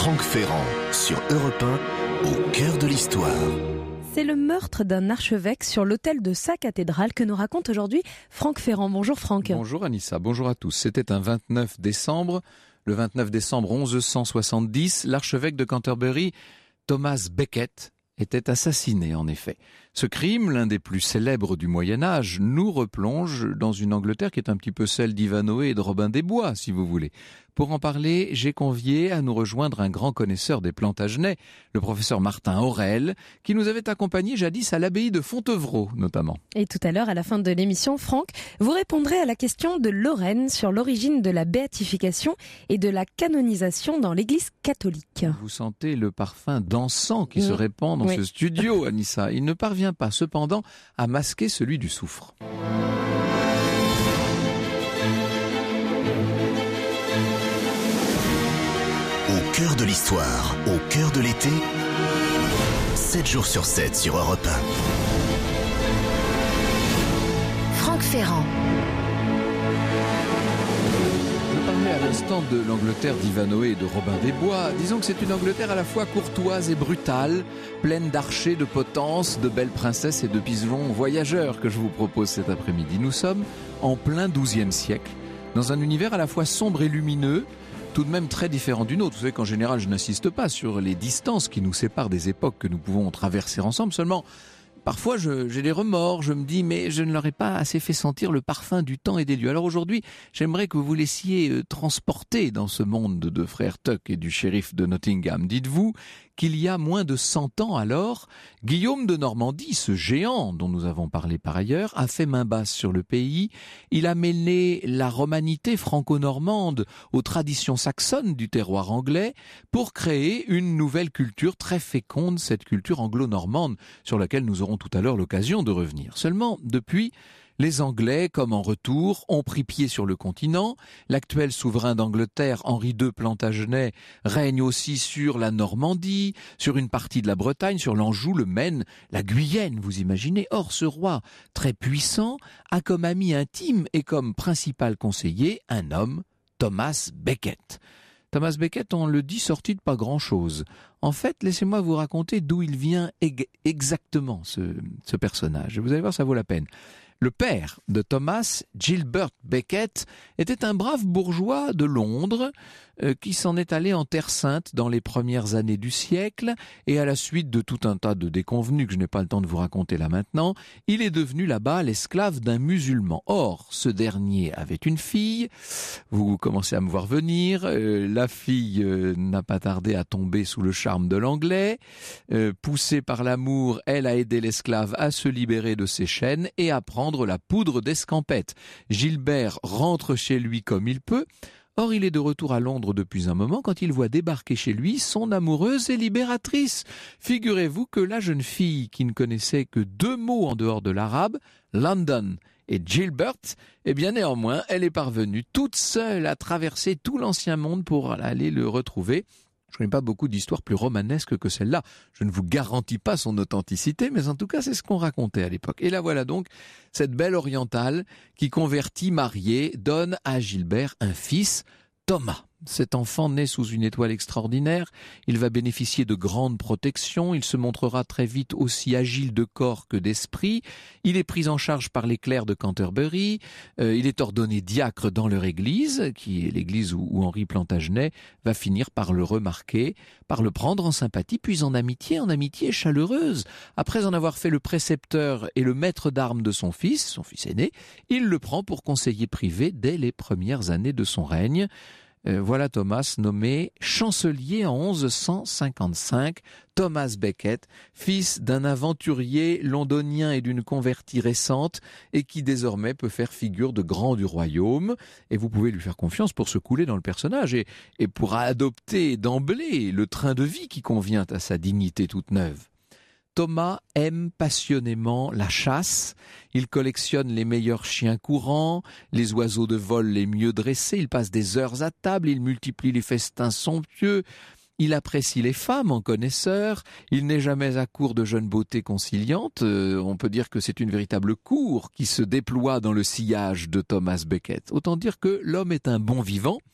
Franck Ferrand sur Europe 1, au cœur de l'histoire. C'est le meurtre d'un archevêque sur l'autel de sa cathédrale que nous raconte aujourd'hui Franck Ferrand. Bonjour Franck. Bonjour Anissa, bonjour à tous. C'était un 29 décembre. Le 29 décembre 1170, l'archevêque de Canterbury, Thomas Becket, était assassiné en effet. Ce crime, l'un des plus célèbres du Moyen-Âge, nous replonge dans une Angleterre qui est un petit peu celle d'Ivanhoé et de Robin des Bois, si vous voulez. Pour en parler, j'ai convié à nous rejoindre un grand connaisseur des Plantagenets, le professeur Martin Aurel, qui nous avait accompagnés jadis à l'abbaye de Fontevraud, notamment. Et tout à l'heure, à la fin de l'émission, Franck, vous répondrez à la question de Lorraine sur l'origine de la béatification et de la canonisation dans l'Église catholique. Vous sentez le parfum d'encens qui se répand dans ce studio, Anissa. Il ne parvient pas cependant à masquer celui du soufre. Au cœur de l'histoire, au cœur de l'été, 7 jours sur 7 sur Europe 1. Franck Ferrand. Je parlais à l'instant de l'Angleterre d'Ivanhoé et de Robin des Bois. Disons que c'est une Angleterre à la fois courtoise et brutale, pleine d'archers, de potences, de belles princesses et de pigeons voyageurs que je vous propose cet après-midi. Nous sommes en plein XIIe siècle, dans un univers à la fois sombre et lumineux, tout de même très différent du nôtre. Vous savez qu'en général, je n'insiste pas sur les distances qui nous séparent des époques que nous pouvons traverser ensemble. Seulement, parfois, j'ai des remords, je me dis, mais je ne leur ai pas assez fait sentir le parfum du temps et des lieux. Alors aujourd'hui, j'aimerais que vous vous laissiez transporter dans ce monde de frère Tuck et du shérif de Nottingham. Dites-vous qu'il y a moins de 100 ans alors, Guillaume de Normandie, ce géant dont nous avons parlé par ailleurs, a fait main basse sur le pays. Il a mêlé la romanité franco-normande aux traditions saxonnes du terroir anglais pour créer une nouvelle culture très féconde, cette culture anglo-normande sur laquelle nous aurons tout à l'heure l'occasion de revenir. Seulement, depuis, les Anglais, comme en retour, ont pris pied sur le continent. L'actuel souverain d'Angleterre, Henri II Plantagenet, règne aussi sur la Normandie, sur une partie de la Bretagne, sur l'Anjou, le Maine, la Guyenne, vous imaginez. Or, ce roi, très puissant, a comme ami intime et comme principal conseiller un homme, Thomas Becket. Thomas Becket, on le dit, sorti de pas grand-chose. En fait, laissez-moi vous raconter d'où il vient exactement, ce personnage. Vous allez voir, ça vaut la peine. Le père de Thomas, Gilbert Becket, était un brave bourgeois de Londres qui s'en est allé en Terre Sainte dans les premières années du siècle et à la suite de tout un tas de déconvenus que je n'ai pas le temps de vous raconter là maintenant, il est devenu là-bas l'esclave d'un musulman. Or, ce dernier avait une fille, vous commencez à me voir venir, la fille n'a pas tardé à tomber sous le charme de l'anglais, poussée par l'amour, elle a aidé l'esclave à se libérer de ses chaînes et à prendre la poudre d'escampette. Gilbert rentre chez lui comme il peut. Or, il est de retour à Londres depuis un moment quand il voit débarquer chez lui son amoureuse et libératrice. Figurez-vous que la jeune fille qui ne connaissait que 2 mots en dehors de l'arabe, London et Gilbert, eh bien néanmoins, elle est parvenue toute seule à traverser tout l'ancien monde pour aller le retrouver. Je ne connais pas beaucoup d'histoires plus romanesques que celle-là. Je ne vous garantis pas son authenticité, mais en tout cas, c'est ce qu'on racontait à l'époque. Et là, voilà donc cette belle orientale qui, convertie, mariée, donne à Gilbert un fils, Thomas. Cet enfant naît sous une étoile extraordinaire, il va bénéficier de grandes protections, il se montrera très vite aussi agile de corps que d'esprit, il est pris en charge par les clercs de Canterbury, il est ordonné diacre dans leur église, qui est l'église où Henri Plantagenet va finir par le remarquer, par le prendre en sympathie, puis en amitié chaleureuse. Après en avoir fait le précepteur et le maître d'armes de son fils aîné, il le prend pour conseiller privé dès les premières années de son règne. Voilà Thomas nommé chancelier en 1155, Thomas Becket, fils d'un aventurier londonien et d'une convertie récente et qui désormais peut faire figure de grand du royaume. Et vous pouvez lui faire confiance pour se couler dans le personnage et pour adopter d'emblée le train de vie qui convient à sa dignité toute neuve. Thomas aime passionnément la chasse, il collectionne les meilleurs chiens courants, les oiseaux de vol les mieux dressés, il passe des heures à table, il multiplie les festins somptueux, il apprécie les femmes en connaisseur, il n'est jamais à court de jeunes beautés conciliantes, on peut dire que c'est une véritable cour qui se déploie dans le sillage de Thomas Becket. Autant dire que l'homme est un bon vivant,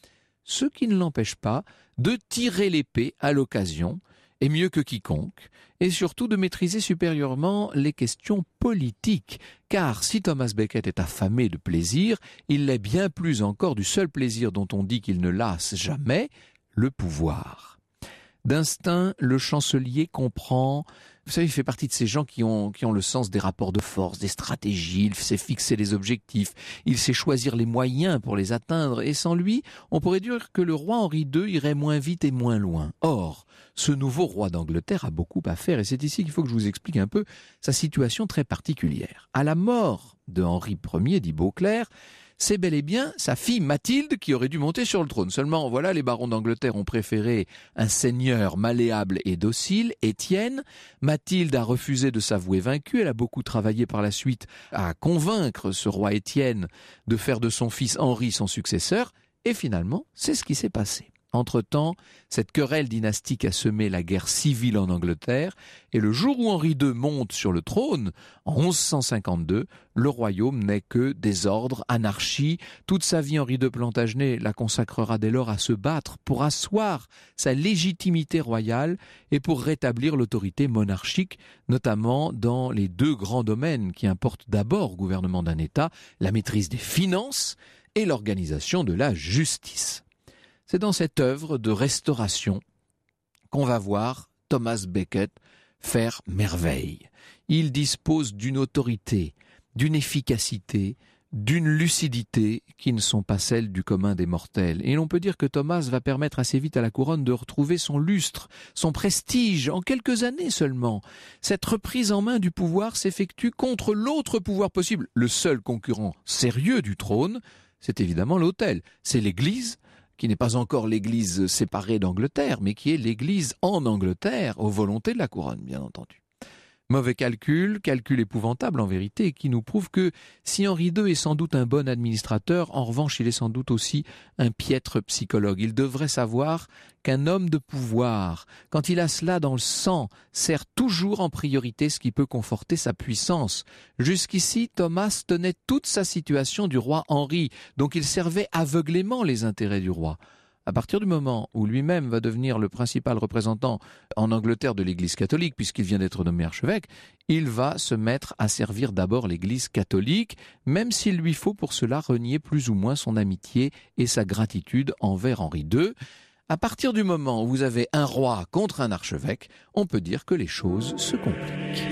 ce qui ne l'empêche pas de tirer l'épée à l'occasion, et mieux que quiconque, et surtout de maîtriser supérieurement les questions politiques. Car si Thomas Becket est affamé de plaisir, il l'est bien plus encore du seul plaisir dont on dit qu'il ne lasse jamais, le pouvoir. D'instinct, le chancelier comprend... Vous savez, il fait partie de ces gens qui ont le sens des rapports de force, des stratégies, il sait fixer les objectifs, il sait choisir les moyens pour les atteindre, et sans lui, on pourrait dire que le roi Henri II irait moins vite et moins loin. Or, ce nouveau roi d'Angleterre a beaucoup à faire, et c'est ici qu'il faut que je vous explique un peu sa situation très particulière. À la mort de Henri Ier, dit Beauclerc, c'est bel et bien sa fille Mathilde qui aurait dû monter sur le trône. Seulement, voilà, les barons d'Angleterre ont préféré un seigneur malléable et docile, Étienne. Mathilde a refusé de s'avouer vaincue. Elle a beaucoup travaillé par la suite à convaincre ce roi Étienne de faire de son fils Henri son successeur. Et finalement, c'est ce qui s'est passé. Entre-temps, cette querelle dynastique a semé la guerre civile en Angleterre, et le jour où Henri II monte sur le trône, en 1152, le royaume n'est que désordre, anarchie. Toute sa vie, Henri II Plantagenet la consacrera dès lors à se battre pour asseoir sa légitimité royale et pour rétablir l'autorité monarchique, notamment dans les deux grands domaines qui importent d'abord au gouvernement d'un État, la maîtrise des finances et l'organisation de la justice. C'est dans cette œuvre de restauration qu'on va voir Thomas Becket faire merveille. Il dispose d'une autorité, d'une efficacité, d'une lucidité qui ne sont pas celles du commun des mortels. Et l'on peut dire que Thomas va permettre assez vite à la couronne de retrouver son lustre, son prestige, en quelques années seulement. Cette reprise en main du pouvoir s'effectue contre l'autre pouvoir possible. Le seul concurrent sérieux du trône, c'est évidemment l'autel, c'est l'Église, qui n'est pas encore l'Église séparée d'Angleterre, mais qui est l'Église en Angleterre, aux volontés de la couronne, bien entendu. Mauvais calcul épouvantable en vérité, qui nous prouve que si Henri II est sans doute un bon administrateur, en revanche il est sans doute aussi un piètre psychologue. Il devrait savoir qu'un homme de pouvoir, quand il a cela dans le sang, sert toujours en priorité ce qui peut conforter sa puissance. Jusqu'ici, Thomas tenait toute sa situation du roi Henri, donc il servait aveuglément les intérêts du roi. À partir du moment où lui-même va devenir le principal représentant en Angleterre de l'Église catholique, puisqu'il vient d'être nommé archevêque, il va se mettre à servir d'abord l'Église catholique, même s'il lui faut pour cela renier plus ou moins son amitié et sa gratitude envers Henri II. À partir du moment où vous avez un roi contre un archevêque, on peut dire que les choses se compliquent.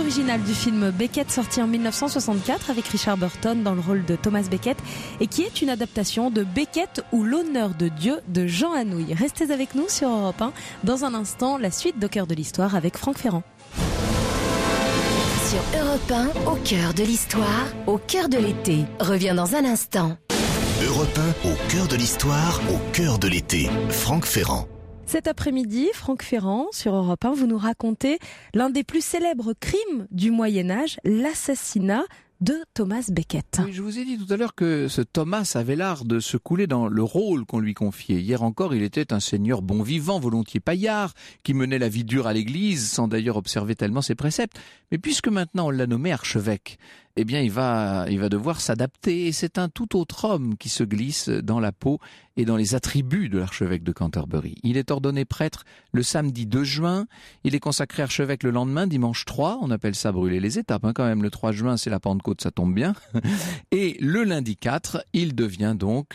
original du film Becket sorti en 1964 avec Richard Burton dans le rôle de Thomas Becket et qui est une adaptation de Becket ou l'honneur de Dieu de Jean Anouilh. Restez avec nous sur Europe 1. Dans un instant, la suite d'Au cœur de l'histoire avec Franck Ferrand. Sur Europe 1, au cœur de l'histoire, au cœur de l'été. Reviens dans un instant. Europe 1, au cœur de l'histoire, au cœur de l'été. Franck Ferrand. Cet après-midi, Franck Ferrand, sur Europe 1, vous nous racontez l'un des plus célèbres crimes du Moyen-Âge, l'assassinat de Thomas Becket. Oui, je vous ai dit tout à l'heure que ce Thomas avait l'art de se couler dans le rôle qu'on lui confiait. Hier encore, il était un seigneur bon vivant, volontiers paillard, qui menait la vie dure à l'église, sans d'ailleurs observer tellement ses préceptes. Mais puisque maintenant on l'a nommé archevêque, eh bien il va devoir s'adapter. Et c'est un tout autre homme qui se glisse dans la peau et dans les attributs de l'archevêque de Canterbury. Il est ordonné prêtre le samedi 2 juin. Il est consacré archevêque le lendemain, dimanche 3. On appelle ça brûler les étapes, quand même. Le 3 juin, c'est la Pentecôte, ça tombe bien. Et le lundi 4, il devient donc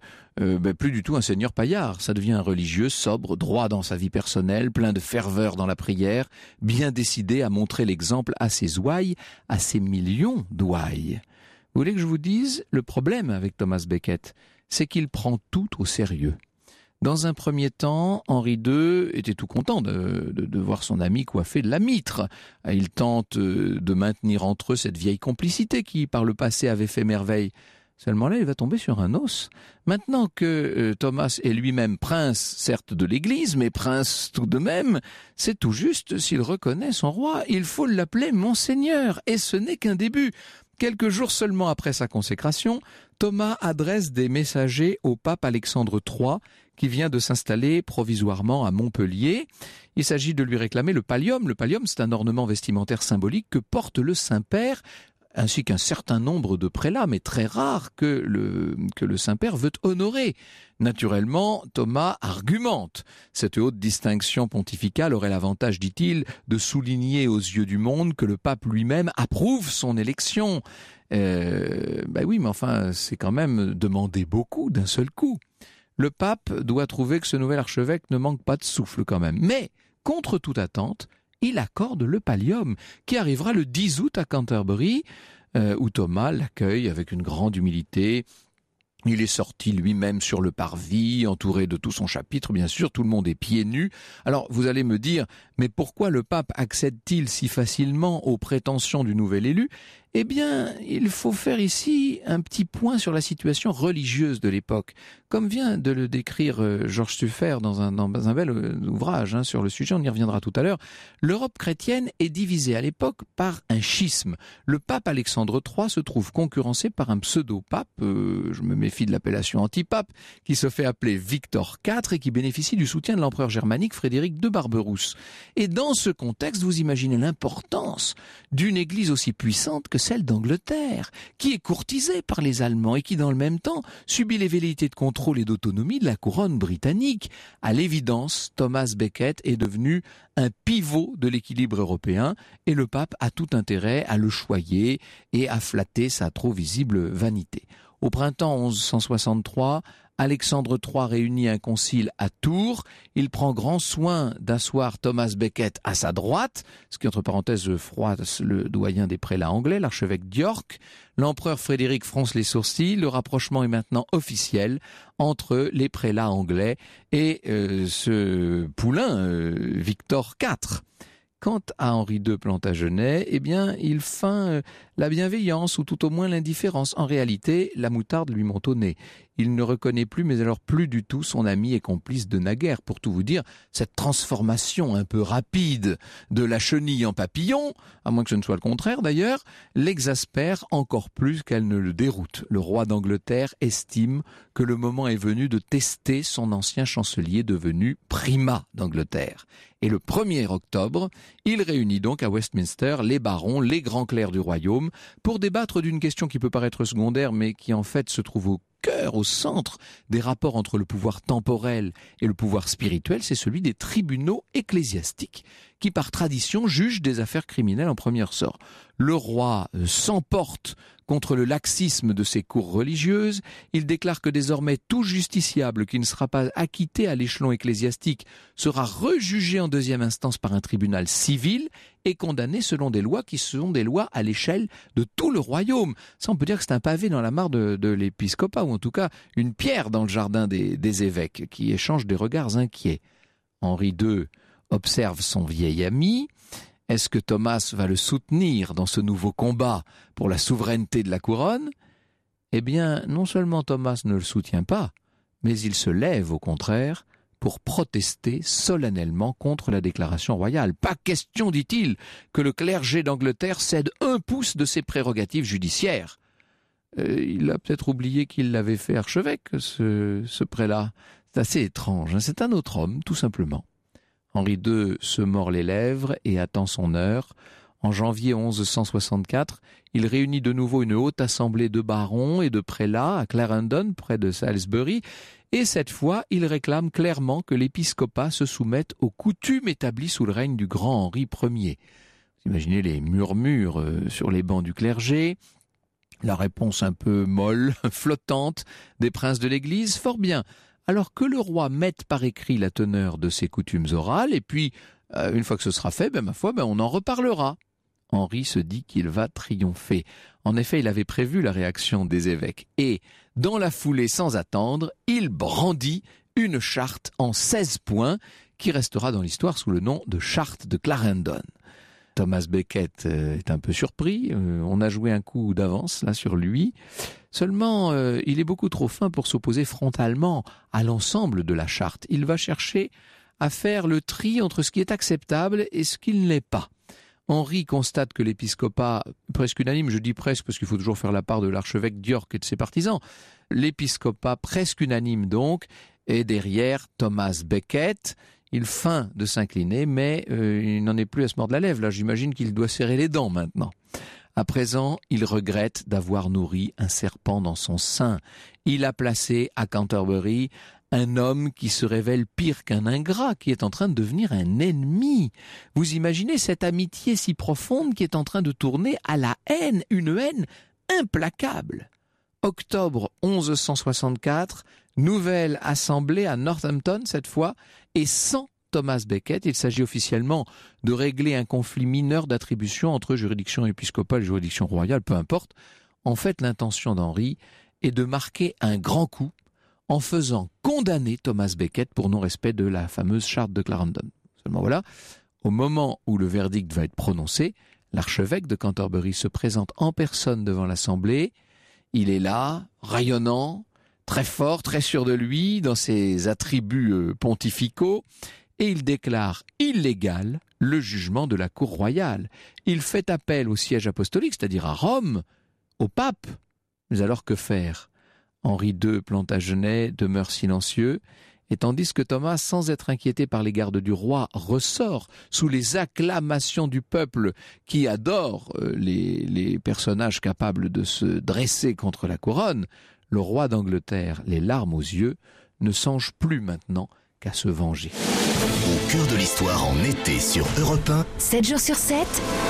plus du tout un seigneur paillard. Ça devient un religieux sobre, droit dans sa vie personnelle, plein de ferveur dans la prière, bien décidé à montrer l'exemple à ses ouailles, à ses millions d'ouailles. Vous voulez que je vous dise, le problème avec Thomas Becket, c'est qu'il prend tout au sérieux. Dans un premier temps, Henri II était tout content de voir son ami coiffé de la mitre. Il tente de maintenir entre eux cette vieille complicité qui, par le passé, avait fait merveille. Seulement là, il va tomber sur un os. Maintenant que Thomas est lui-même prince, certes de l'Église, mais prince tout de même, c'est tout juste s'il reconnaît son roi. Il faut l'appeler Monseigneur, et ce n'est qu'un début. Quelques jours seulement après sa consécration, Thomas adresse des messagers au pape Alexandre III, qui vient de s'installer provisoirement à Montpellier. Il s'agit de lui réclamer le pallium. Le pallium, c'est un ornement vestimentaire symbolique que porte le Saint-Père, ainsi qu'un certain nombre de prélats, mais très rares, que le Saint-Père veut honorer. Naturellement, Thomas argumente. Cette haute distinction pontificale aurait l'avantage, dit-il, de souligner aux yeux du monde que le pape lui-même approuve son élection. Oui, mais enfin, c'est quand même demander beaucoup d'un seul coup. Le pape doit trouver que ce nouvel archevêque ne manque pas de souffle quand même. Mais, contre toute attente, il accorde le pallium, qui arrivera le 10 août à Canterbury, où Thomas l'accueille avec une grande humilité. Il est sorti lui-même sur le parvis, entouré de tout son chapitre, bien sûr, tout le monde est pieds nus. Alors, vous allez me dire, mais pourquoi le pape accède-t-il si facilement aux prétentions du nouvel élu ? Eh bien, il faut faire ici un petit point sur la situation religieuse de l'époque. Comme vient de le décrire Georges Suffer dans un bel ouvrage sur le sujet, on y reviendra tout à l'heure, l'Europe chrétienne est divisée à l'époque par un schisme. Le pape Alexandre III se trouve concurrencé par un pseudo-pape, je me méfie de l'appellation antipape, qui se fait appeler Victor IV et qui bénéficie du soutien de l'empereur germanique Frédéric de Barberousse. Et dans ce contexte, vous imaginez l'importance d'une église aussi puissante que celle d'Angleterre, qui est courtisée par les Allemands et qui, dans le même temps, subit les velléités de contrôle et d'autonomie de la couronne britannique. À l'évidence, Thomas Becket est devenu un pivot de l'équilibre européen et le pape a tout intérêt à le choyer et à flatter sa trop visible vanité. Au printemps 1163, Alexandre III réunit un concile à Tours. Il prend grand soin d'asseoir Thomas Becket à sa droite, ce qui, entre parenthèses, froisse le doyen des prélats anglais, l'archevêque d'York. L'empereur Frédéric fronce les sourcils. Le rapprochement est maintenant officiel entre les prélats anglais et ce poulain, Victor IV. Quant à Henri II Plantagenet, eh bien, il feint la bienveillance ou tout au moins l'indifférence. En réalité, la moutarde lui monte au nez. Il ne reconnaît plus, mais alors plus du tout, son ami et complice de naguère. Pour tout vous dire, cette transformation un peu rapide de la chenille en papillon, à moins que ce ne soit le contraire d'ailleurs, l'exaspère encore plus qu'elle ne le déroute. Le roi d'Angleterre estime que le moment est venu de tester son ancien chancelier devenu primat d'Angleterre. Et le 1er octobre, il réunit donc à Westminster les barons, les grands clercs du royaume, pour débattre d'une question qui peut paraître secondaire, mais qui en fait se trouve au cœur cœur, au centre des rapports entre le pouvoir temporel et le pouvoir spirituel, c'est celui des tribunaux ecclésiastiques qui, par tradition, jugent des affaires criminelles en premier ressort. Le roi s'emporte contre le laxisme de ses cours religieuses. Il déclare que désormais tout justiciable qui ne sera pas acquitté à l'échelon ecclésiastique sera rejugé en deuxième instance par un tribunal civil et condamné selon des lois qui sont des lois à l'échelle de tout le royaume. Ça, on peut dire que c'est un pavé dans la mare de l'épiscopat, ou en tout cas une pierre dans le jardin des évêques, qui échangent des regards inquiets. Henri II observe son vieil ami. Est-ce que Thomas va le soutenir dans ce nouveau combat pour la souveraineté de la couronne ? Eh bien, non seulement Thomas ne le soutient pas, mais il se lève au contraire pour protester solennellement contre la déclaration royale. Pas question, dit-il, que le clergé d'Angleterre cède 1 pouce de ses prérogatives judiciaires. Il a peut-être oublié qu'il l'avait fait archevêque, ce prélat. C'est assez étrange, hein. C'est un autre homme, tout simplement. Henri II se mord les lèvres et attend son heure. En janvier 1164, il réunit de nouveau une haute assemblée de barons et de prélats à Clarendon, près de Salisbury, et cette fois, il réclame clairement que l'épiscopat se soumette aux coutumes établies sous le règne du grand Henri Ier. Vous imaginez les murmures sur les bancs du clergé, la réponse un peu molle, flottante des princes de l'Église, fort bien. Alors que le roi mette par écrit la teneur de ses coutumes orales, et puis, une fois que ce sera fait, on en reparlera. Henri se dit qu'il va triompher. En effet, il avait prévu la réaction des évêques. Et, dans la foulée sans attendre, il brandit une charte en 16 points, qui restera dans l'histoire sous le nom de charte de Clarendon. Thomas Becket est un peu surpris, on a joué un coup d'avance là sur lui. Seulement, il est beaucoup trop fin pour s'opposer frontalement à l'ensemble de la charte. Il va chercher à faire le tri entre ce qui est acceptable et ce qui ne l'est pas. Henri constate que l'épiscopat, presque unanime, je dis presque parce qu'il faut toujours faire la part de l'archevêque d'York et de ses partisans, l'épiscopat presque unanime donc, est derrière Thomas Becket. Il feint de s'incliner, mais il n'en est plus à se mordre la lèvre. Là, j'imagine qu'il doit serrer les dents maintenant. À présent, il regrette d'avoir nourri un serpent dans son sein. Il a placé à Canterbury un homme qui se révèle pire qu'un ingrat, qui est en train de devenir un ennemi. Vous imaginez cette amitié si profonde qui est en train de tourner à la haine, une haine implacable. Octobre 1164, nouvelle assemblée à Northampton cette fois, et sans Thomas Becket. Il s'agit officiellement de régler un conflit mineur d'attribution entre juridiction épiscopale et juridiction royale, peu importe. En fait, l'intention d'Henri est de marquer un grand coup en faisant condamner Thomas Becket pour non-respect de la fameuse charte de Clarendon. Seulement voilà, au moment où le verdict va être prononcé, l'archevêque de Canterbury se présente en personne devant l'assemblée. Il est là, rayonnant, très fort, très sûr de lui, dans ses attributs pontificaux, et il déclare illégal le jugement de la cour royale. Il fait appel au siège apostolique, c'est-à-dire à Rome, au pape. Mais alors que faire ? Henri II Plantagenet demeure silencieux, et tandis que Thomas, sans être inquiété par les gardes du roi, ressort sous les acclamations du peuple qui adore les personnages capables de se dresser contre la couronne, le roi d'Angleterre, les larmes aux yeux, ne songe plus maintenant qu'à se venger. Au cœur de l'histoire en été sur Europe 1, 7 jours sur 7,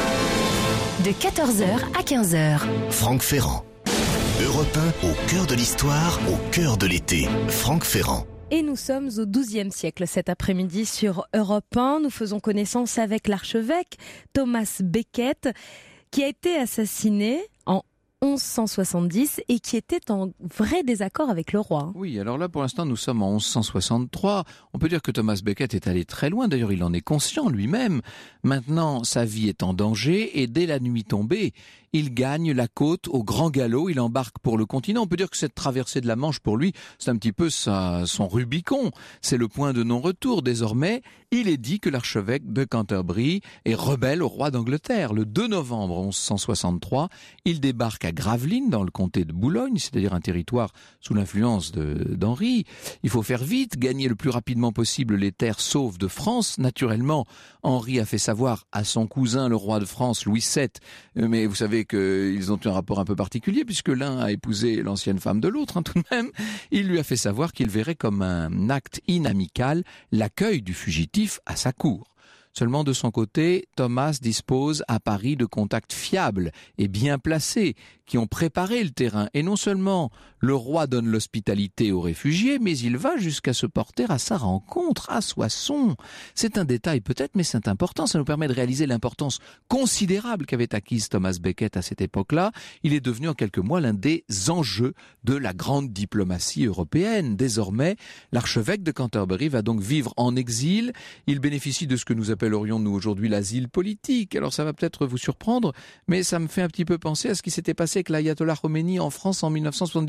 de 14h à 15h. Franck Ferrand. Europe 1, au cœur de l'histoire, au cœur de l'été. Franck Ferrand. Et nous sommes au XIIe siècle cet après-midi sur Europe 1. Nous faisons connaissance avec l'archevêque Thomas Becket, qui a été assassiné en 1170 et qui était en vrai désaccord avec le roi. Oui, alors là pour l'instant nous sommes en 1163. On peut dire que Thomas Becket est allé très loin, d'ailleurs il en est conscient lui-même. Maintenant sa vie est en danger et dès la nuit tombée, il gagne la côte au grand galop, il embarque pour le continent. On peut dire que cette traversée de la Manche pour lui, c'est un petit peu son Rubicon. C'est le point de non-retour. Désormais, il est dit que l'archevêque de Canterbury est rebelle au roi d'Angleterre. Le 2 novembre 1163, il débarque jusqu'à Gravelines, dans le comté de Boulogne, c'est-à-dire un territoire sous l'influence d'Henri. Il faut faire vite, gagner le plus rapidement possible les terres sauves de France. Naturellement, Henri a fait savoir à son cousin, le roi de France, Louis VII, mais vous savez qu'ils ont eu un rapport un peu particulier, puisque l'un a épousé l'ancienne femme de l'autre, tout de même. Il lui a fait savoir qu'il verrait comme un acte inamical l'accueil du fugitif à sa cour. Seulement de son côté, Thomas dispose à Paris de contacts fiables et bien placés qui ont préparé le terrain. Et non seulement le roi donne l'hospitalité aux réfugiés, mais il va jusqu'à se porter à sa rencontre à Soissons. C'est un détail peut-être, mais c'est important. Ça nous permet de réaliser l'importance considérable qu'avait acquise Thomas Becket à cette époque-là. Il est devenu en quelques mois l'un des enjeux de la grande diplomatie européenne. Désormais, l'archevêque de Canterbury va donc vivre en exil. Il bénéficie de ce que nous appellerions nous aujourd'hui l'asile politique. Alors ça va peut-être vous surprendre, mais ça me fait un petit peu penser à ce qui s'était passé avec l'ayatollah Khomeini en France en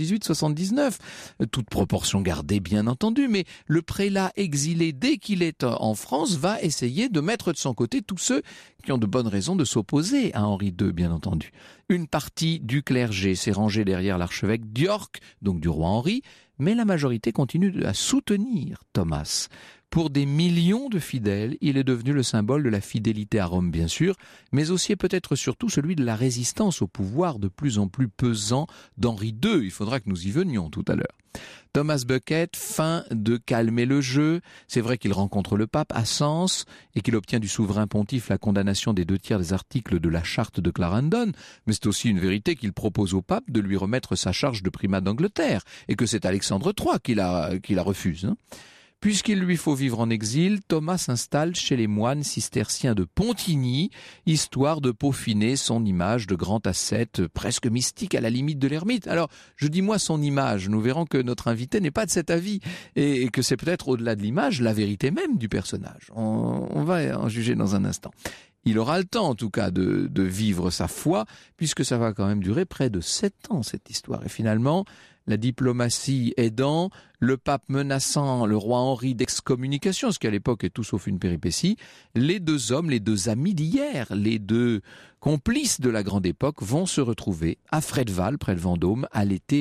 1978-79. Toute proportion gardée, bien entendu, mais le prélat exilé, dès qu'il est en France, va essayer de mettre de son côté tous ceux qui ont de bonnes raisons de s'opposer à Henri II, bien entendu. Une partie du clergé s'est rangée derrière l'archevêque d'York, donc du roi Henri, mais la majorité continue à soutenir Thomas. Pour des millions de fidèles, il est devenu le symbole de la fidélité à Rome, bien sûr, mais aussi et peut-être surtout celui de la résistance au pouvoir de plus en plus pesant d'Henri II. Il faudra que nous y venions tout à l'heure. Thomas Becket feint de calmer le jeu. C'est vrai qu'il rencontre le pape à Sens et qu'il obtient du souverain pontife la condamnation des 2/3 des articles de la charte de Clarendon, mais c'est aussi une vérité qu'il propose au pape de lui remettre sa charge de primat d'Angleterre et que c'est Alexandre III qui la refuse. Puisqu'il lui faut vivre en exil, Thomas s'installe chez les moines cisterciens de Pontigny, histoire de peaufiner son image de grand ascète, presque mystique à la limite de l'ermite. Alors, je dis moi son image, nous verrons que notre invité n'est pas de cet avis, et que c'est peut-être au-delà de l'image, la vérité même du personnage. On va en juger dans un instant. Il aura le temps, en tout cas, de vivre sa foi, puisque ça va quand même durer près de 7 ans, cette histoire. Et finalement, la diplomatie aidant, le pape menaçant le roi Henri d'excommunication, ce qui à l'époque est tout sauf une péripétie, les deux hommes, les deux amis d'hier, les deux complices de la grande époque vont se retrouver à Fredval, près de Vendôme, à l'été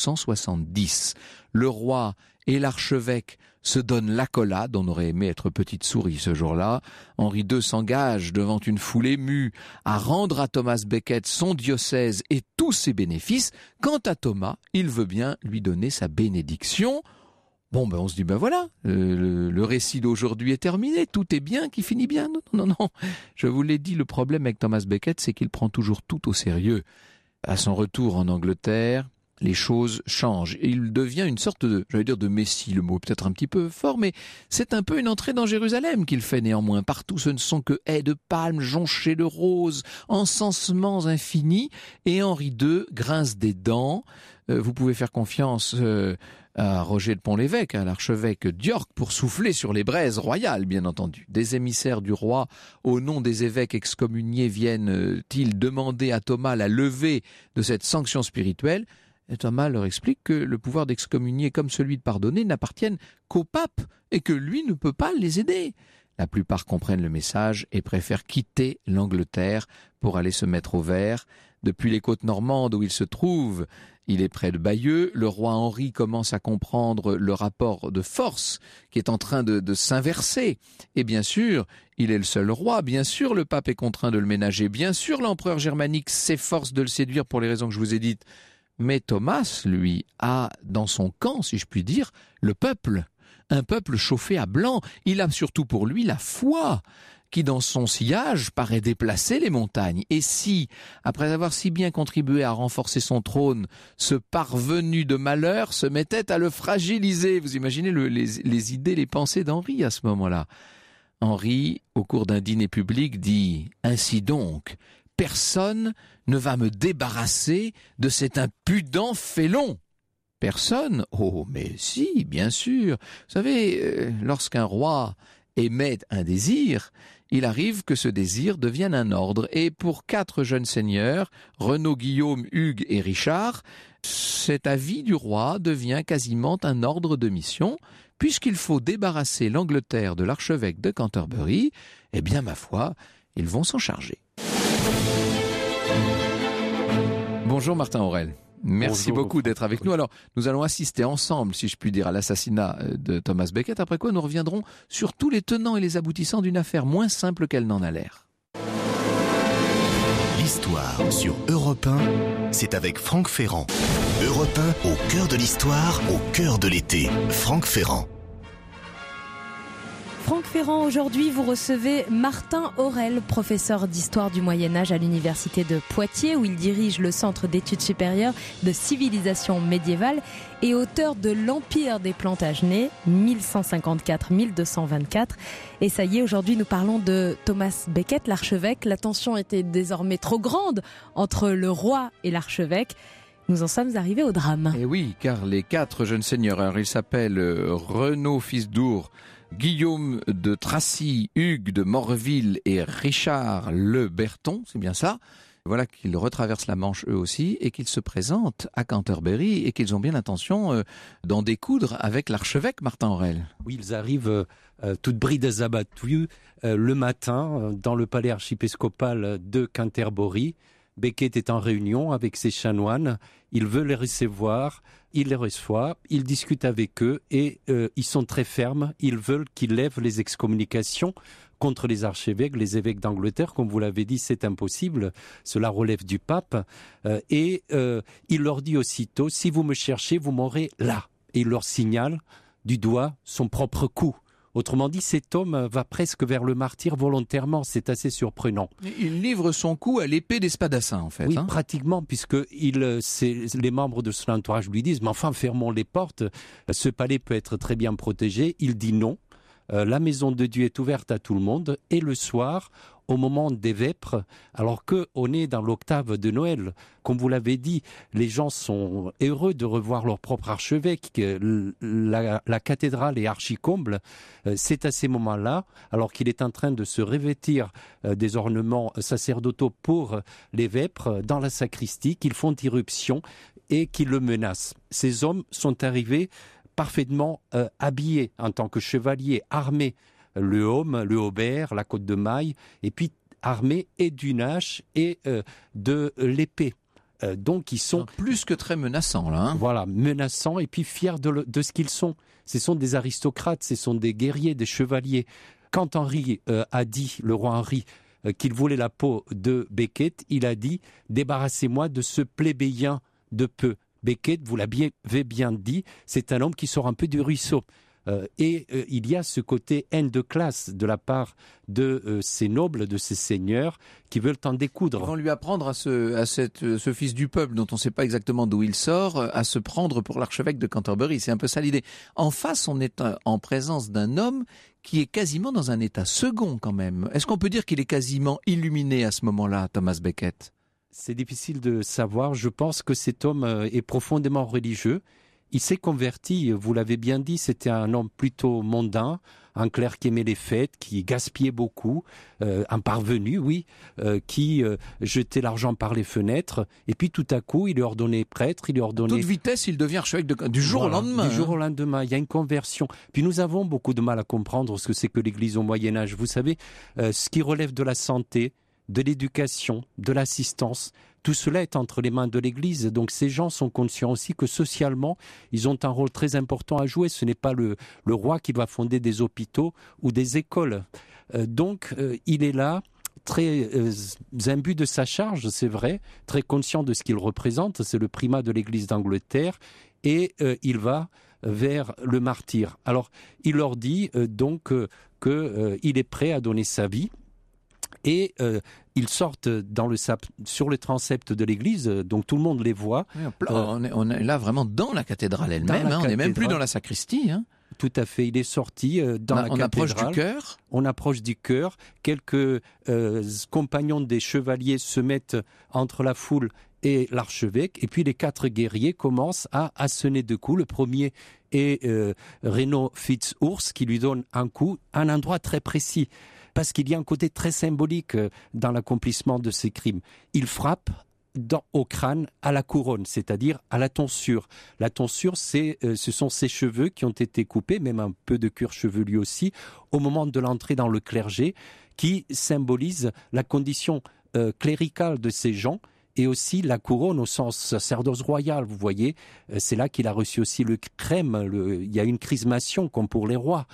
1170. Le roi et l'archevêque se donnent l'accolade, on aurait aimé être petite souris ce jour-là. Henri II s'engage devant une foule émue à rendre à Thomas Becket son diocèse et tous ses bénéfices. Quant à Thomas, il veut bien lui donner sa bénédiction. Bon, on se dit, voilà, le récit d'aujourd'hui est terminé, tout est bien, qui finit bien. Non, je vous l'ai dit, le problème avec Thomas Becket, c'est qu'il prend toujours tout au sérieux. À son retour en Angleterre, les choses changent. Et il devient une sorte de messie, le mot est peut-être un petit peu fort, mais c'est un peu une entrée dans Jérusalem qu'il fait néanmoins. Partout, ce ne sont que haies de palmes jonchées de roses, encensements infinis, et Henri II grince des dents. Vous pouvez faire confiance à Roger de Pont-l'Évêque, à l'archevêque d'York, pour souffler sur les braises royales, bien entendu. Des émissaires du roi, au nom des évêques excommuniés, viennent-ils demander à Thomas la levée de cette sanction spirituelle? Et Thomas leur explique que le pouvoir d'excommunier comme celui de pardonner n'appartiennent qu'au pape et que lui ne peut pas les aider. La plupart comprennent le message et préfèrent quitter l'Angleterre pour aller se mettre au vert. Depuis les côtes normandes où il se trouve, il est près de Bayeux. Le roi Henri commence à comprendre le rapport de force qui est en train de s'inverser. Et bien sûr, il est le seul roi. Bien sûr, le pape est contraint de le ménager. Bien sûr, l'empereur germanique s'efforce de le séduire pour les raisons que je vous ai dites. Mais Thomas, lui, a dans son camp, si je puis dire, le peuple. Un peuple chauffé à blanc. Il a surtout pour lui la foi, qui dans son sillage paraît déplacer les montagnes. Et si, après avoir si bien contribué à renforcer son trône, ce parvenu de malheur se mettait à le fragiliser, vous imaginez les idées, les pensées d'Henri à ce moment-là. Henri, au cours d'un dîner public, dit « Ainsi donc, personne ne va me débarrasser de cet impudent félon. » Personne? Oh, mais si, bien sûr. Vous savez, lorsqu'un roi émet un désir, il arrive que ce désir devienne un ordre. Et pour 4 jeunes seigneurs, Renaud, Guillaume, Hugues et Richard, cet avis du roi devient quasiment un ordre de mission. Puisqu'il faut débarrasser l'Angleterre de l'archevêque de Canterbury, eh bien, ma foi, ils vont s'en charger. Bonjour Martin Aurel. Merci Bonjour. beaucoup d'être avec nous. Alors, nous allons assister ensemble, si je puis dire, à l'assassinat de Thomas Becket, après quoi nous reviendrons sur tous les tenants et les aboutissants d'une affaire moins simple qu'elle n'en a l'air. L'histoire sur Europe 1, c'est avec Franck Ferrand. Europe 1, au cœur de l'histoire, au cœur de l'été. Franck Ferrand. Franck Ferrand, aujourd'hui vous recevez Martin Aurel, professeur d'histoire du Moyen-Âge à l'université de Poitiers où il dirige le centre d'études supérieures de civilisation médiévale et auteur de l'Empire des Plantagenets 1154-1224. Et ça y est, aujourd'hui nous parlons de Thomas Becket, l'archevêque. La tension était désormais trop grande entre le roi et l'archevêque. Nous en sommes arrivés au drame. Et oui, car les 4 jeunes seigneurs, alors ils s'appellent Renaud fils d'Our, Guillaume de Tracy, Hugues de Morville et Richard le Berton, c'est bien ça. Voilà qu'ils retraversent la Manche eux aussi et qu'ils se présentent à Canterbury et qu'ils ont bien l'intention d'en découdre avec l'archevêque Martin Aurel. Oui, ils arrivent toutes brides abattues le matin dans le palais archiépiscopal de Canterbury. Becket est en réunion avec ses chanoines, il veut les recevoir, il les reçoit, il discute avec eux et ils sont très fermes, ils veulent qu'ils lèvent les excommunications contre les archevêques, les évêques d'Angleterre. Comme vous l'avez dit, c'est impossible, cela relève du pape. Il leur dit aussitôt, si vous me cherchez, vous m'aurez là. Et il leur signale du doigt son propre coup. Autrement dit, cet homme va presque vers le martyre volontairement, c'est assez surprenant. Il livre son coup à l'épée des Spadassins en fait. Oui, pratiquement, puisque les membres de son entourage lui disent « Mais enfin, fermons les portes, ce palais peut être très bien protégé ». Il dit non, la maison de Dieu est ouverte à tout le monde, et le soir, au moment des vêpres, alors qu'on est dans l'octave de Noël, comme vous l'avez dit, les gens sont heureux de revoir leur propre archevêque, la cathédrale est archi-comble. C'est à ces moments-là, alors qu'il est en train de se revêtir des ornements sacerdotaux pour les vêpres dans la sacristie, qu'ils font irruption et qu'ils le menacent. Ces hommes sont arrivés parfaitement habillés en tant que chevaliers, armés, le aume, le haubert, la côte de maille, et puis armés et d'une hache et de l'épée. Donc ils sont plus que très menaçants là. Voilà, menaçants et puis fiers de ce qu'ils sont. Ce sont des aristocrates, ce sont des guerriers, des chevaliers. Quand Henri a dit, le roi Henri, qu'il voulait la peau de Becket, il a dit « Débarrassez-moi de ce plébéien de peu ». Becket, vous l'avez bien dit, c'est un homme qui sort un peu du ruisseau. Il y a ce côté haine de classe de la part de ces nobles, de ces seigneurs qui veulent en découdre. Ils vont lui apprendre à ce fils du peuple dont on ne sait pas exactement d'où il sort, à se prendre pour l'archevêque de Canterbury. C'est un peu ça l'idée. En face, on est en présence d'un homme qui est quasiment dans un état second quand même. Est-ce qu'on peut dire qu'il est quasiment illuminé à ce moment-là, Thomas Becket ? C'est difficile de savoir. Je pense que cet homme est profondément religieux. Il s'est converti, vous l'avez bien dit, c'était un homme plutôt mondain, un clerc qui aimait les fêtes, qui gaspillait beaucoup, un parvenu, oui, qui jetait l'argent par les fenêtres. Et puis tout à coup, il est ordonné prêtre, il est ordonné... Toute vitesse, il devient archevêque du jour au lendemain. Du jour au lendemain, il y a une conversion. Puis nous avons beaucoup de mal à comprendre ce que c'est que l'Église au Moyen-Âge. Vous savez, ce qui relève de la santé, de l'éducation, de l'assistance, tout cela est entre les mains de l'Église. Donc ces gens sont conscients aussi que socialement, ils ont un rôle très important à jouer. Ce n'est pas le roi qui va fonder des hôpitaux ou des écoles. Donc il est là, très imbu de sa charge, c'est vrai, très conscient de ce qu'il représente. C'est le primat de l'Église d'Angleterre et il va vers le martyre. Alors il leur dit donc qu'il est prêt à donner sa vie. Et ils sortent sur le transept de l'église, donc tout le monde les voit. Oui, on est là vraiment dans la cathédrale elle-même, on n'est même plus dans la sacristie. Hein. Tout à fait, il est sorti dans la cathédrale. On approche du chœur. On approche du chœur. Quelques compagnons des chevaliers se mettent entre la foule et l'archevêque. Et puis les 4 guerriers commencent à sonner 2 coups. Le premier est Renaud fils d'Ours qui lui donne un coup à un endroit très précis. Parce qu'il y a un côté très symbolique dans l'accomplissement de ces crimes. Il frappe au crâne à la couronne, c'est-à-dire à la tonsure. La tonsure, ce sont ces cheveux qui ont été coupés, même un peu de cuir chevelu aussi, au moment de l'entrée dans le clergé, qui symbolise la condition cléricale de ces gens et aussi la couronne au sens sacerdoce royal, vous voyez. C'est là qu'il a reçu aussi le crème, il y a une chrismation comme pour les rois.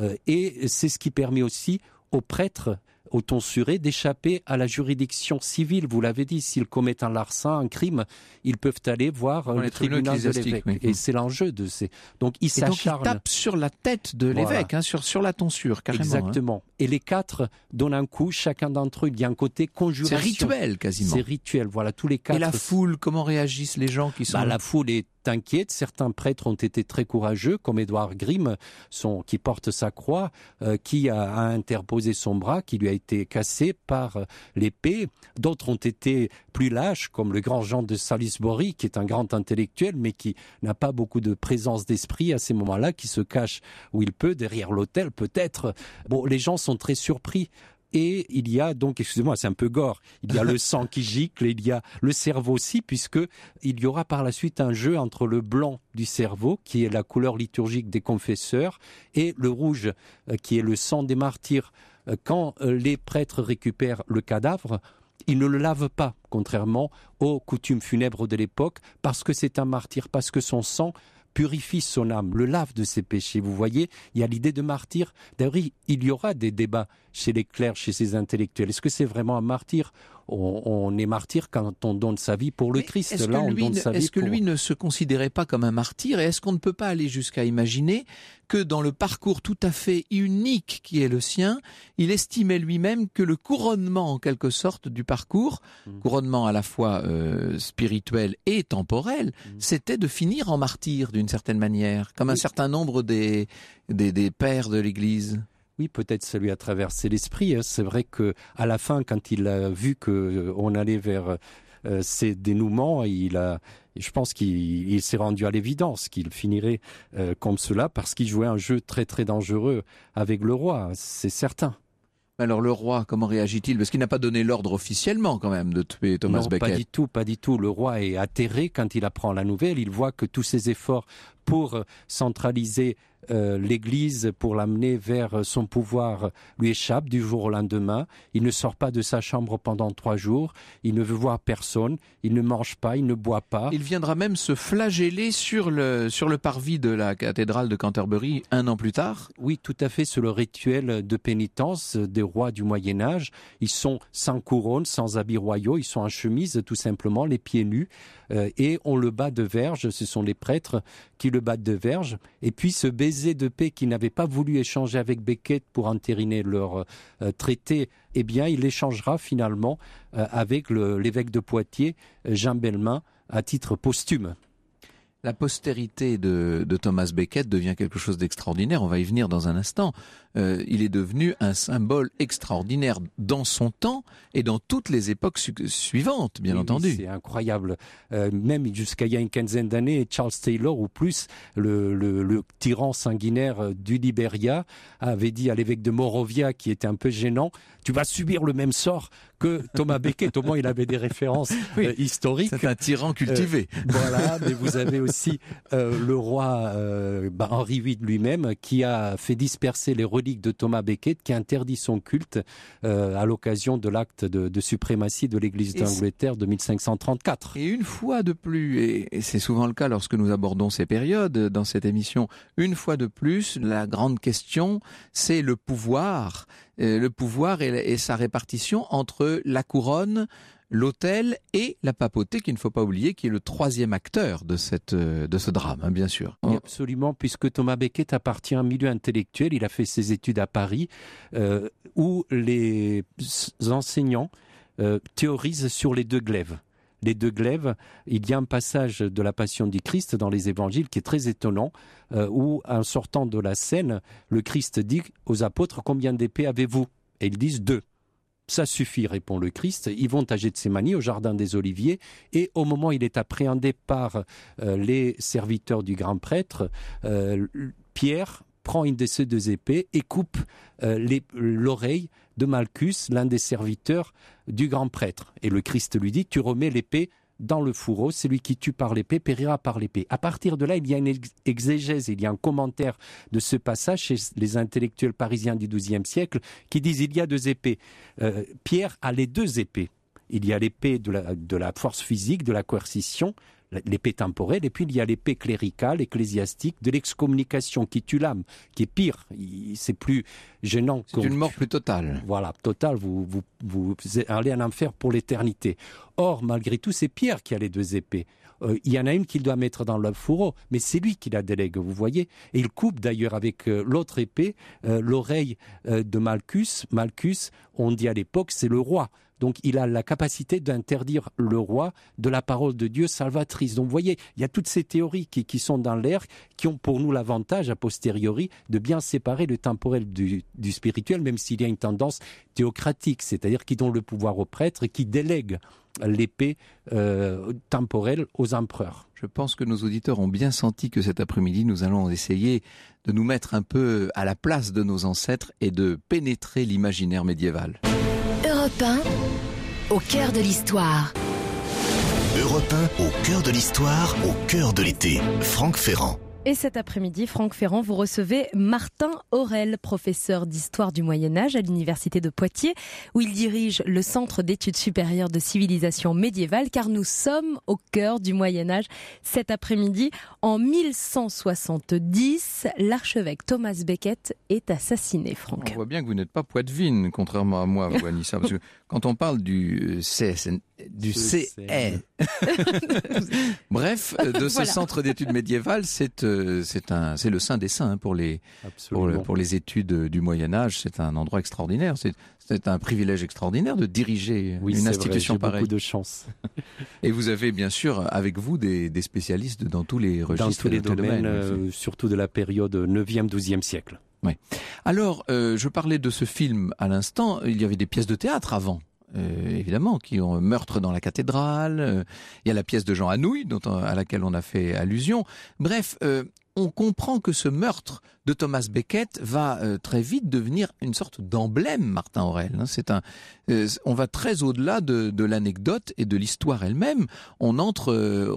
Et c'est ce qui permet aussi aux prêtres, aux tonsurés, d'échapper à la juridiction civile. Vous l'avez dit, s'ils commettent un larcin, un crime, ils peuvent aller voir le tribunal de l'évêque. Oui. Et c'est l'enjeu de ces... Donc ils s'acharnent. Donc ils tapent sur la tête de l'évêque, sur la tonsure, carrément. Exactement. Et les 4 donnent un coup, chacun d'entre eux, il y a un côté conjuration. C'est rituel, quasiment. C'est rituel, voilà, tous les 4. Et la foule, comment réagissent les gens qui sont... La foule est inquiète. Certains prêtres ont été très courageux, comme Édouard Grimm, qui porte sa croix, qui a interposé son bras, qui lui a été cassé par l'épée. D'autres ont été plus lâches, comme le grand Jean de Salisbury, qui est un grand intellectuel, mais qui n'a pas beaucoup de présence d'esprit à ces moments-là, qui se cache où il peut, derrière l'autel peut-être. Bon, les gens sont très surpris. Et il y a donc, excusez-moi, c'est un peu gore, il y a le sang qui gicle, et il y a le cerveau aussi, puisque il y aura par la suite un jeu entre le blanc du cerveau, qui est la couleur liturgique des confesseurs, et le rouge, qui est le sang des martyrs. Quand les prêtres récupèrent le cadavre, ils ne le lavent pas, contrairement aux coutumes funèbres de l'époque, parce que c'est un martyr, parce que son sang purifie son âme, le lave de ses péchés. Vous voyez, il y a l'idée de martyr. D'ailleurs, il y aura des débats chez les clercs, chez ces intellectuels. Est-ce que c'est vraiment un martyr ? On est martyr quand on donne sa vie pour le Christ. Là, on donne sa vie est-ce que lui ne se considérait pas comme un martyr ? Et est-ce qu'on ne peut pas aller jusqu'à imaginer que dans le parcours tout à fait unique qui est le sien, il estimait lui-même que le couronnement, en quelque sorte, du parcours, couronnement à la fois spirituel et temporel, c'était de finir en martyr, d'une certaine manière, comme un certain nombre des pères de l'Église. Oui, peut-être ça lui a traversé l'esprit. C'est vrai que à la fin, quand il a vu qu'on allait vers ces dénouements, je pense qu'il s'est rendu à l'évidence qu'il finirait comme cela, parce qu'il jouait un jeu très très dangereux avec le roi, c'est certain. Alors le roi, comment réagit-il ? Parce qu'il n'a pas donné l'ordre officiellement quand même de tuer Thomas Becket. Non, pas du tout. Le roi est atterré quand il apprend la nouvelle. Il voit que tous ses efforts pour centraliser l'Église, pour l'amener vers son pouvoir, lui échappent du jour au lendemain. Il ne sort pas de sa chambre pendant 3 jours. Il ne veut voir personne. Il ne mange pas, il ne boit pas. Il viendra même se flageller sur le parvis de la cathédrale de Canterbury 1 an plus tard. Oui, tout à fait. C'est le rituel de pénitence des rois du Moyen-Âge. Ils sont sans couronne, sans habits royaux. Ils sont en chemise, tout simplement, les pieds nus. Et on le bat de verge. Ce sont les prêtres qui le battent de verge. Et puis ce baiser de paix qu'ils n'avaient pas voulu échanger avec Becket pour entériner leur traité, eh bien, il l'échangera finalement avec l'évêque de Poitiers, Jean Bellemin, à titre posthume. La postérité de Thomas Becket devient quelque chose d'extraordinaire. On va y venir dans un instant. Il est devenu un symbole extraordinaire dans son temps et dans toutes les époques suivantes, bien entendu. Oui, c'est incroyable. Même jusqu'à il y a une quinzaine d'années, Charles Taylor ou plus, le tyran sanguinaire du Libéria, avait dit à l'évêque de Morovia, qui était un peu gênant, tu vas subir le même sort que Thomas Becket. Au moins, il avait des références historiques. C'est un tyran cultivé. Voilà, mais vous avez aussi le roi Henri VIII lui-même, qui a fait disperser les reliques de Thomas Becket, qui interdit son culte à l'occasion de l'acte de suprématie de l'Église d'Angleterre de 1534. Et une fois de plus, et c'est souvent le cas lorsque nous abordons ces périodes dans cette émission, une fois de plus, la grande question, c'est le pouvoir et sa répartition entre la couronne, l'autel et la papauté, qu'il ne faut pas oublier, qui est le 3e acteur de ce drame, bien sûr. Oui, absolument, puisque Thomas Becket appartient à un milieu intellectuel. Il a fait ses études à Paris, où les enseignants théorisent sur les 2 glaives. Les 2 glaives, il y a un passage de la Passion du Christ dans les évangiles qui est très étonnant, où en sortant de la scène, le Christ dit aux apôtres, combien d'épées avez-vous ? Et ils disent 2. Ça suffit, répond le Christ. Ils vont à Gethsémani, au jardin des Oliviers, et au moment où il est appréhendé par les serviteurs du grand prêtre, Pierre prend une de ces 2 épées et coupe l'oreille de Malchus, l'un des serviteurs du grand prêtre. Et le Christ lui dit, tu remets l'épée dans le fourreau, celui qui tue par l'épée périra par l'épée. À partir de là, il y a une exégèse, il y a un commentaire de ce passage chez les intellectuels parisiens du XIIe siècle qui disent il y a 2 épées. Pierre a les 2 épées. Il y a l'épée de la force physique, de la coercition, l'épée temporelle, et puis il y a l'épée cléricale, ecclésiastique, de l'excommunication qui tue l'âme, qui est pire. C'est plus gênant. C'est une mort plus totale. Voilà, totale, vous allez en enfer pour l'éternité. Or, malgré tout, c'est Pierre qui a les deux épées. Il y en a une qu'il doit mettre dans le fourreau, mais c'est lui qui la délègue, vous voyez. Et il coupe d'ailleurs avec l'autre épée l'oreille de Malchus. Malchus, on dit à l'époque, c'est le roi. Donc il a la capacité d'interdire le roi de la parole de Dieu salvatrice. Donc vous voyez, il y a toutes ces théories qui sont dans l'air, qui ont pour nous l'avantage a posteriori de bien séparer le temporel du spirituel, même s'il y a une tendance théocratique, c'est-à-dire qui donne le pouvoir aux prêtres et qui délègue l'épée temporelle aux empereurs. Je pense que nos auditeurs ont bien senti que cet après-midi, nous allons essayer de nous mettre un peu à la place de nos ancêtres et de pénétrer l'imaginaire médiéval. Europe 1, au cœur de l'histoire. Europe 1, au cœur de l'histoire, au cœur de l'été. Franck Ferrand. Et cet après-midi, Franck Ferrand, vous recevez Martin Aurel, professeur d'histoire du Moyen-Âge à l'Université de Poitiers, où il dirige le Centre d'études supérieures de civilisation médiévale, car nous sommes au cœur du Moyen-Âge. Cet après-midi, en 1170, l'archevêque Thomas Becket est assassiné, Franck. On voit bien que vous n'êtes pas poitevine, contrairement à moi, vous, Anissa, parce que quand on parle du CSN, bref, de ce centre d'études médiévales, c'est le saint des saints pour les études du Moyen-Âge. C'est un endroit extraordinaire. C'est un privilège extraordinaire de diriger une institution pareille. J'ai beaucoup de chance. Et vous avez bien sûr avec vous des spécialistes dans tous les registres, dans tous les domaines, surtout de la période 9e, 12e siècle. Oui. Alors, je parlais de ce film à l'instant. Il y avait des pièces de théâtre avant. Évidemment, qui ont Meurtre dans la cathédrale, il y a la pièce de Jean Anouilh à laquelle on a fait allusion. Bref, on comprend que ce meurtre de Thomas Becket va très vite devenir une sorte d'emblème, Martin Aurel. On va très au-delà de l'anecdote et de l'histoire elle-même. On entre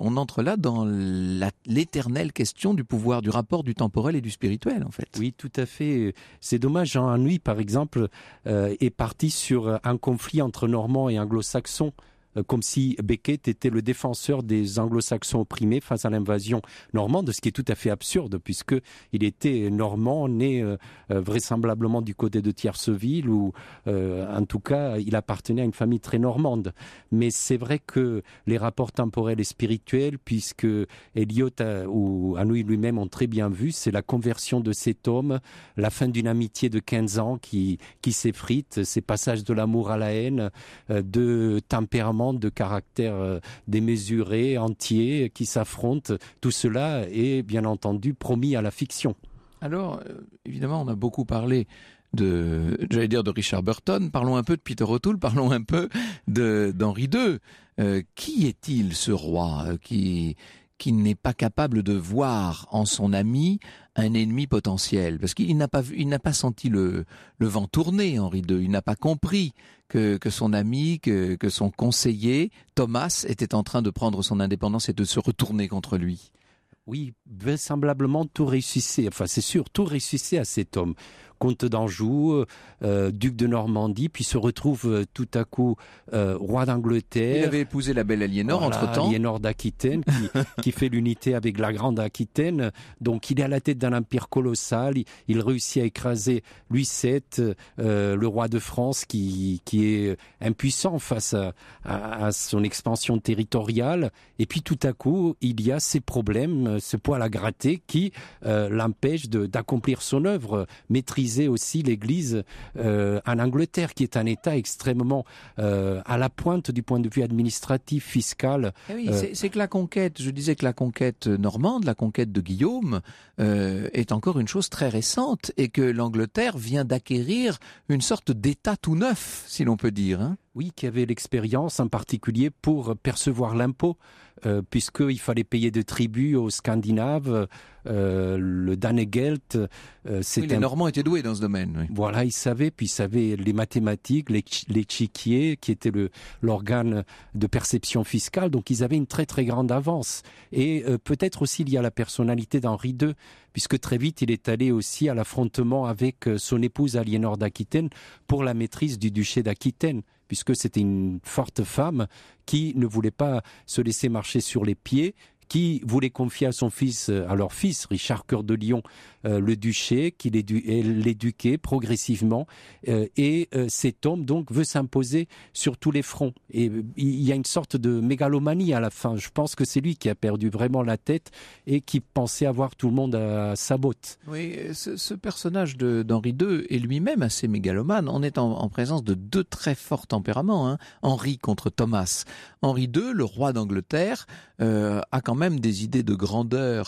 là dans l'éternelle question du pouvoir, du rapport du temporel et du spirituel, en fait. Oui, tout à fait. C'est dommage, Jean Anouilh, par exemple, est parti sur un conflit entre Normands et Anglo-Saxons, comme si Becket était le défenseur des anglo-saxons opprimés face à l'invasion normande, ce qui est tout à fait absurde, puisqu'il était normand, né vraisemblablement du côté de Thierceville, ou en tout cas, il appartenait à une famille très normande. Mais c'est vrai que les rapports temporels et spirituels, puisque Eliot ou Anouilh lui-même ont très bien vu, c'est la conversion de cet homme, la fin d'une amitié de 15 ans qui s'effrite, ces passages de l'amour à la haine, de tempérament, de caractère démesuré, entier, qui s'affrontent. Tout cela est bien entendu promis à la fiction. Alors, évidemment, on a beaucoup parlé de Richard Burton. Parlons un peu de Peter O'Toole, parlons un peu d'Henri II. Qui est-il, ce roi qui n'est pas capable de voir en son ami un ennemi potentiel, parce qu'il n'a pas senti le vent tourner, Henri II. Il n'a pas compris que son ami, que son conseiller, Thomas, était en train de prendre son indépendance et de se retourner contre lui. Oui, vraisemblablement tout réussissait, c'est sûr, tout réussissait à cet homme. Comte d'Anjou, duc de Normandie, puis se retrouve tout à coup roi d'Angleterre. Il avait épousé la belle Aliénor entre-temps. Aliénor d'Aquitaine, qui fait l'unité avec la grande Aquitaine. Donc il est à la tête d'un empire colossal. Il réussit à écraser Louis VII, le roi de France, qui est impuissant face à son expansion territoriale. Et puis tout à coup, il y a ces problèmes, ce poil à gratter qui l'empêche d'accomplir son œuvre, maîtriser aussi l'Église en Angleterre, qui est un État extrêmement à la pointe du point de vue administratif, fiscal. Oui, c'est que la conquête, je disais que la conquête normande, la conquête de Guillaume, est encore une chose très récente, et que l'Angleterre vient d'acquérir une sorte d'État tout neuf, si l'on peut dire. Hein. Oui, qui avait l'expérience en particulier pour percevoir l'impôt, puisqu'il fallait payer de tribut aux Scandinaves, le Danegeld. Les Normands étaient doués dans ce domaine. Oui. Voilà, ils savaient, puis ils savaient les mathématiques, l'échiquier, qui était l'organe de perception fiscale, donc ils avaient une très très grande avance. Et peut-être aussi il y a la personnalité d'Henri II, puisque très vite il est allé aussi à l'affrontement avec son épouse Aliénor d'Aquitaine pour la maîtrise du duché d'Aquitaine, puisque c'était une forte femme qui ne voulait pas se laisser marcher sur les pieds, qui voulait confier à leur fils, Richard Cœur de Lion, le duché, qu'il l'éduquait progressivement. Et cet homme, donc, veut s'imposer sur tous les fronts. Et il y a une sorte de mégalomanie à la fin. Je pense que c'est lui qui a perdu vraiment la tête et qui pensait avoir tout le monde à sa botte. Oui, ce personnage d'Henri II est lui-même assez mégalomane. On est en présence de deux très forts tempéraments, hein. Henri contre Thomas. Henri II, le roi d'Angleterre, a quand même des idées de grandeur,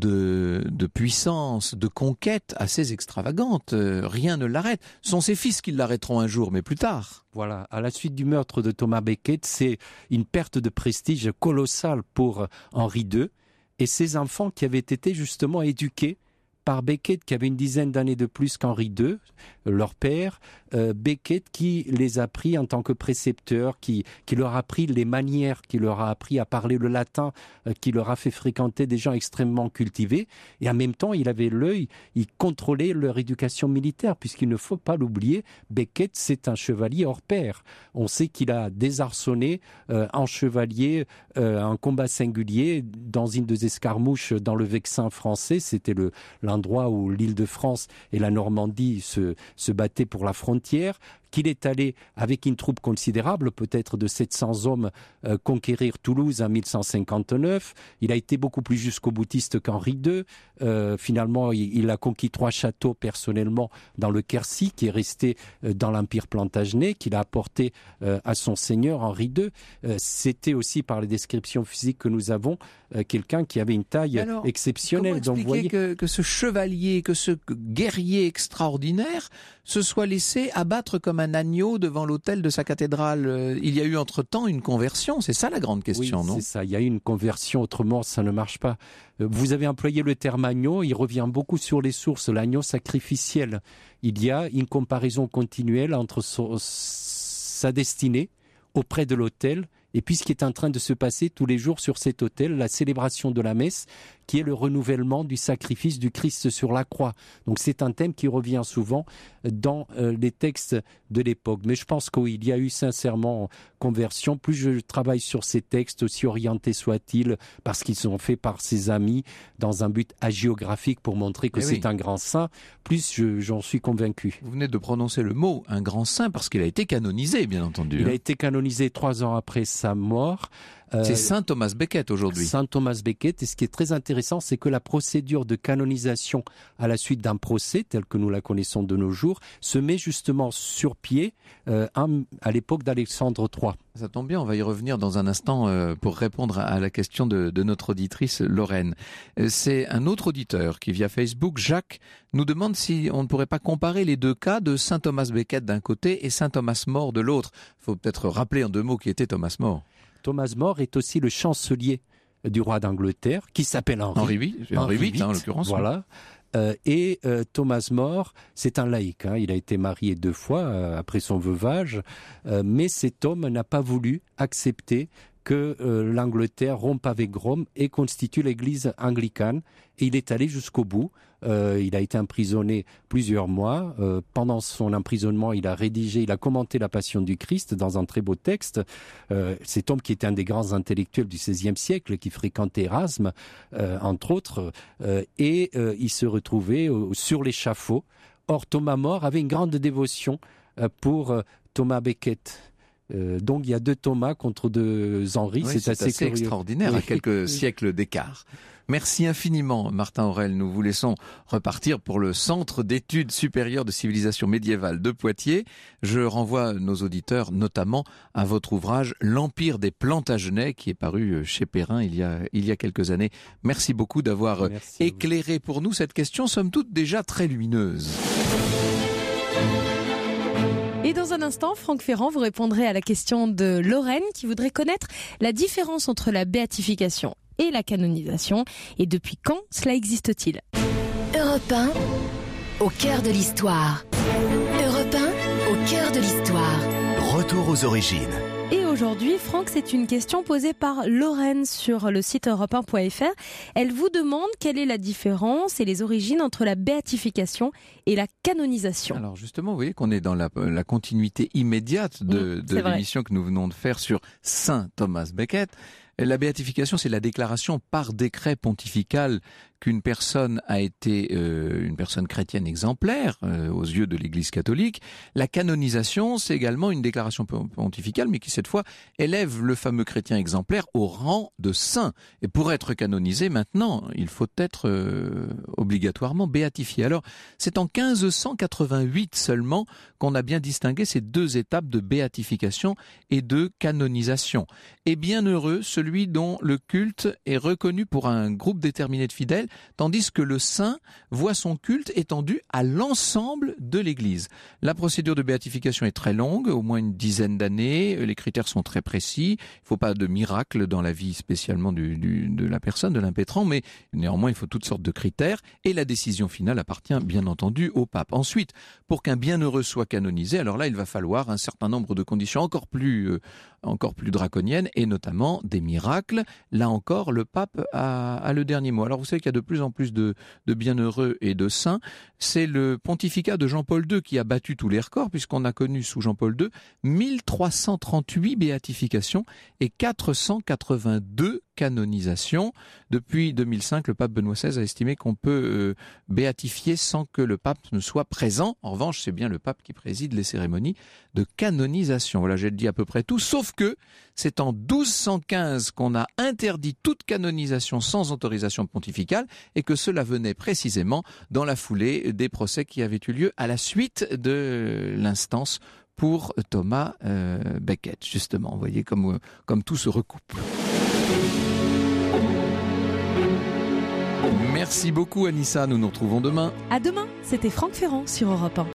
de puissance, de conquête assez extravagantes. Rien ne l'arrête. Ce sont ses fils qui l'arrêteront un jour, mais plus tard. Voilà, à la suite du meurtre de Thomas Becket, c'est une perte de prestige colossale pour Henri II et ses enfants qui avaient été justement éduqués par Becket, qui avait une dizaine d'années de plus qu'Henri II, leur père. Becket qui les a pris en tant que précepteur, qui leur a appris les manières, qui leur a appris à parler le latin, qui leur a fait fréquenter des gens extrêmement cultivés. Et en même temps, il avait l'œil, il contrôlait leur éducation militaire, puisqu'il ne faut pas l'oublier, Becket, c'est un chevalier hors pair. On sait qu'il a désarçonné en chevalier un combat singulier dans une des escarmouches dans le Vexin français. C'était l'endroit où l'Île-de-France et la Normandie se battaient pour la frontière, qu'il est allé avec une troupe considérable, peut-être de 700 hommes, conquérir Toulouse en 1159. Il a été beaucoup plus jusqu'au-boutiste qu'Henri II. Finalement, il a conquis 3 châteaux personnellement dans le Quercy, qui est resté dans l'Empire plantagenet, qu'il a apporté à son seigneur Henri II. C'était aussi, par les descriptions physiques que nous avons, quelqu'un qui avait une taille exceptionnelle. Comment expliquer que ce chevalier, que ce guerrier extraordinaire se soit laissé abattre comme un agneau devant l'autel de sa cathédrale? Il y a eu entre-temps une conversion, c'est ça la grande question, non? Oui, c'est ça, il y a eu une conversion, autrement ça ne marche pas. Vous avez employé le terme agneau, il revient beaucoup sur les sources, l'agneau sacrificiel. Il y a une comparaison continuelle entre sa destinée auprès de l'autel et puis ce qui est en train de se passer tous les jours sur cet autel, la célébration de la messe, qui est le renouvellement du sacrifice du Christ sur la croix. Donc c'est un thème qui revient souvent dans les textes de l'époque. Mais je pense qu'il y a eu sincèrement conversion. Plus je travaille sur ces textes, aussi orientés soient-ils, parce qu'ils sont faits par ses amis dans un but hagiographique pour montrer que c'est un grand saint, plus j'en suis convaincu. Vous venez de prononcer le mot, un grand saint, parce qu'il a été canonisé, bien entendu. Il a été canonisé 3 ans après sa mort. C'est Saint Thomas Becket aujourd'hui. Saint Thomas Becket. Et ce qui est très intéressant, c'est que la procédure de canonisation à la suite d'un procès, tel que nous la connaissons de nos jours, se met justement sur pied à l'époque d'Alexandre III. Ça tombe bien, on va y revenir dans un instant pour répondre à la question de notre auditrice Lorraine. C'est un autre auditeur qui, via Facebook, Jacques, nous demande si on ne pourrait pas comparer les deux cas de Saint Thomas Becket d'un côté et Saint Thomas More de l'autre. Il faut peut-être rappeler en 2 mots qui était Thomas More. Thomas More est aussi le chancelier du roi d'Angleterre, qui s'appelle Henri VIII, en l'occurrence. Voilà. Et Thomas More, c'est un laïc. Il a été marié 2 fois après son veuvage, mais cet homme n'a pas voulu accepter que l'Angleterre rompe avec Rome et constitue l'église anglicane. Et il est allé jusqu'au bout. Il a été emprisonné plusieurs mois. Pendant son emprisonnement, il a commenté la Passion du Christ dans un très beau texte. Cet homme qui était un des grands intellectuels du XVIe siècle, qui fréquentait Erasme, entre autres, et il se retrouvait sur l'échafaud. Or, Thomas More avait une grande dévotion pour Thomas Becket. Donc il y a 2 Thomas contre 2 Henri, oui, c'est assez extraordinaire, à quelques siècles d'écart. Merci infiniment, Martin Aurel. Nous vous laissons repartir pour le Centre d'études supérieures de civilisation médiévale de Poitiers. Je renvoie nos auditeurs notamment à votre ouvrage L'Empire des Plantagenets, qui est paru chez Perrin il y a quelques années. Merci beaucoup d'avoir éclairé pour nous cette question, somme toute déjà très lumineuse. Et dans un instant, Franck Ferrand, vous répondrez à la question de Lorraine qui voudrait connaître la différence entre la béatification et la canonisation. Et depuis quand cela existe-t-il? Europe 1, au cœur de l'histoire. Europe 1, au cœur de l'histoire. Retour aux origines. Et aujourd'hui, Franck, c'est une question posée par Lorraine sur le site europe1.fr. Elle vous demande quelle est la différence et les origines entre la béatification et la canonisation. Alors justement, vous voyez qu'on est dans la continuité immédiate de l'émission que nous venons de faire sur Saint Thomas Becket. La béatification, c'est la déclaration par décret pontifical qu'une personne a été une personne chrétienne exemplaire aux yeux de l'Église catholique. La canonisation, c'est également une déclaration pontificale, mais qui cette fois élève le fameux chrétien exemplaire au rang de saint. Et pour être canonisé maintenant, il faut être obligatoirement béatifié. Alors, c'est en 1588 seulement qu'on a bien distingué ces deux étapes de béatification et de canonisation. Et bienheureux celui dont le culte est reconnu pour un groupe déterminé de fidèles, tandis que le saint voit son culte étendu à l'ensemble de l'Église. La procédure de béatification est très longue, au moins une dizaine d'années, les critères sont très précis, il ne faut pas de miracle dans la vie spécialement de la personne, de l'impétrant, mais néanmoins il faut toutes sortes de critères, et la décision finale appartient bien entendu au pape. Ensuite, pour qu'un bienheureux soit canonisé, alors là il va falloir un certain nombre de conditions encore plus draconiennes, et notamment des miracles. Là encore, le pape a le dernier mot. Alors vous savez qu'il y a de plus en plus de bienheureux et de saints. C'est le pontificat de Jean-Paul II qui a battu tous les records, puisqu'on a connu sous Jean-Paul II 1338 béatifications et 482 canonisations. Depuis 2005, le pape Benoît XVI a estimé qu'on peut béatifier sans que le pape ne soit présent. En revanche, c'est bien le pape qui préside les cérémonies de canonisation. Voilà, j'ai dit à peu près tout, sauf que c'est en 1215 qu'on a interdit toute canonisation sans autorisation pontificale et que cela venait précisément dans la foulée des procès qui avaient eu lieu à la suite de l'instance pour Thomas Becket, justement. Vous voyez comme tout se recoupe. Merci beaucoup Anissa, nous nous retrouvons demain. À demain, c'était Franck Ferrand sur Europe 1.